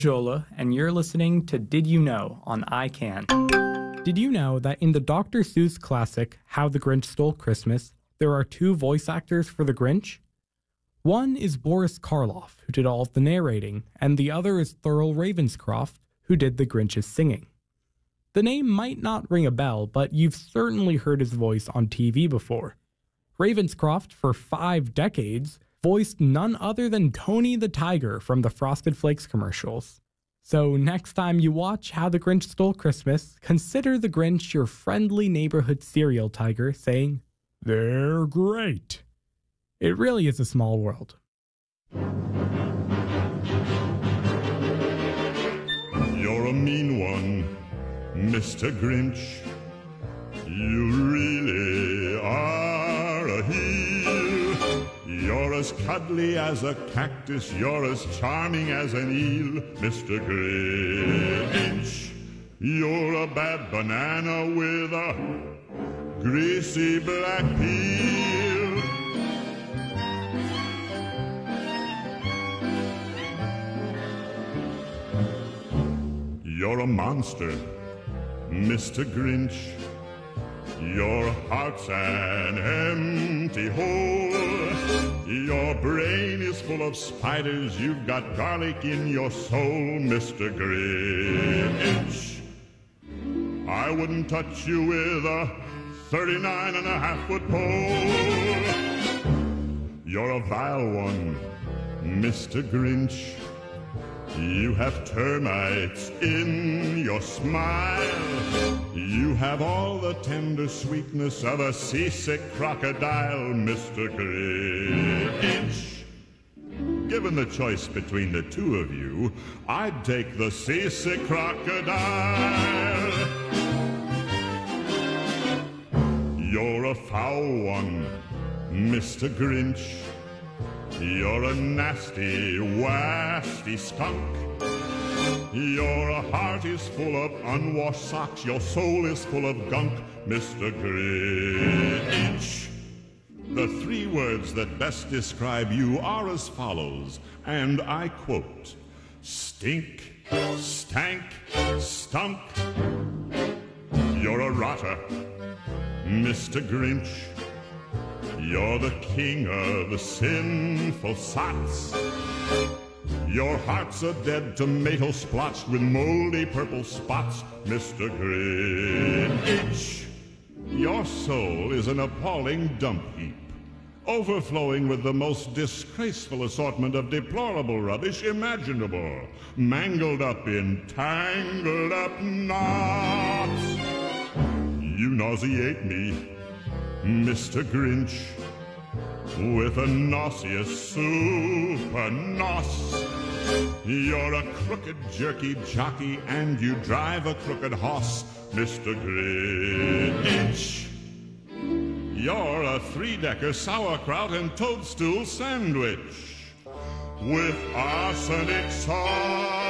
Jola, and you're listening to Did You Know on iCan. Did you know that in the Dr. Seuss classic, How the Grinch Stole Christmas, there are two voice actors for the Grinch? One is Boris Karloff, who did all of the narrating, and the other is Thurl Ravenscroft, who did the Grinch's singing. The name might not ring a bell, but you've certainly heard his voice on TV before. Ravenscroft, for 5 decades, voiced none other than Tony the Tiger from the Frosted Flakes commercials. So next time you watch How the Grinch Stole Christmas, consider the Grinch your friendly neighborhood cereal tiger saying, "They're great." It really is a small world. You're a mean one, Mr. Grinch. You really are a heel. You're as cuddly as a cactus, you're as charming as an eel, Mr. Grinch. You're a bad banana with a greasy black peel. You're a monster, Mr. Grinch. Your heart's an empty hole. Your brain is full of spiders. You've got garlic in your soul, Mr. Grinch. I wouldn't touch you with a 39.5-foot pole. You're a vile one, Mr. Grinch. You have termites in your smile. You have all the tender sweetness of a seasick crocodile, Mr. Grinch. Given the choice between the two of you, I'd take the seasick crocodile. You're a foul one, Mr. Grinch. You're a nasty, wasty skunk. Your heart is full of unwashed socks. Your soul is full of gunk, Mr. Grinch. The 3 words that best describe you are as follows, and I quote: stink, stank, stunk. You're a rotter, Mr. Grinch. You're the king of the sinful sots. Your heart's a dead tomato splotched with moldy purple spots, Mr. Grinch. Your soul is an appalling dump heap, overflowing with the most disgraceful assortment of deplorable rubbish imaginable, mangled up in tangled up knots. You nauseate me, Mr. Grinch, with a nauseous super nos. You're a crooked jerky jockey and you drive a crooked hoss, Mr. Grinch. You're a 3-decker sauerkraut and toadstool sandwich with arsenic sauce.